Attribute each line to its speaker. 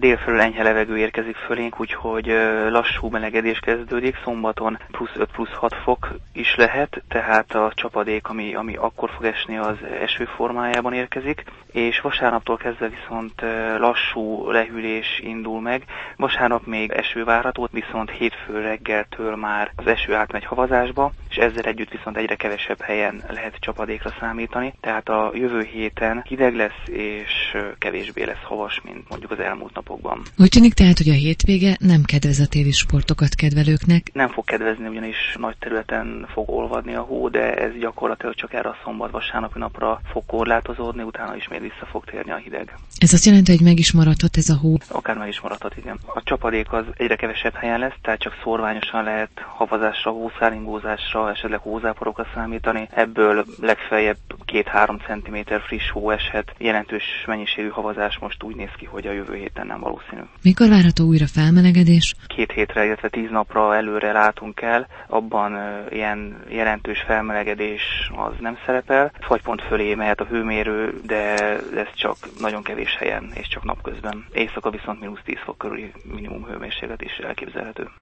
Speaker 1: Délfelől enyhe levegő érkezik fölénk, úgyhogy lassú melegedés kezdődik. Szombaton +5, +6 fok is lehet, tehát a csapadék, ami akkor fog esni, az eső formájában érkezik, és vasárnaptól kezdve viszont lassú lehűlés indul meg. Vasárnap még eső várható, viszont hétfő reggeltől már az eső átmegy havazásba, és ezzel együtt viszont egyre kevesebb helyen lehet csapadékra számítani, tehát a jövő héten hideg lesz, és kevésbé lesz havas, mint mondjuk az elmúlt napokban.
Speaker 2: Úgy tűnik tehát, hogy a hétvége nem kedvez a téli sportokat kedvelőknek?
Speaker 1: Nem fog kedvezni, ugyanis nagy területen fog olvadni a hó, de ez gyakorlatilag csak erre a szombat-vasárnapi napra fog korlátozódni, utána ismét vissza fog térni a hideg.
Speaker 2: Ez azt jelenti, hogy meg is maradhat ez a hó?
Speaker 1: Akár meg is maradhat, igen. A csapadék az egyre kevesebb helyen lesz, tehát csak szórványosan lehet havazásra, hószálingózásra, esetleg hózáporokra számítani. Ebből legfeljebb 2-3 cm friss hó eshet. Jelentős mennyiségű havazás most úgy néz ki, hogy a jövő héten nem valószínű.
Speaker 2: Mikor várható újra felmelegedés?
Speaker 1: 2 hétre, illetve 10 napra előre látunk el, abban ilyen jelentős felmelegedés az nem szerepel. Fagypont fölé mehet a hőmérő, de ez csak nagyon kevés helyen és csak napközben. Éjszaka viszont -10 fok körüli minimum hőmérséklet is elképzelhető.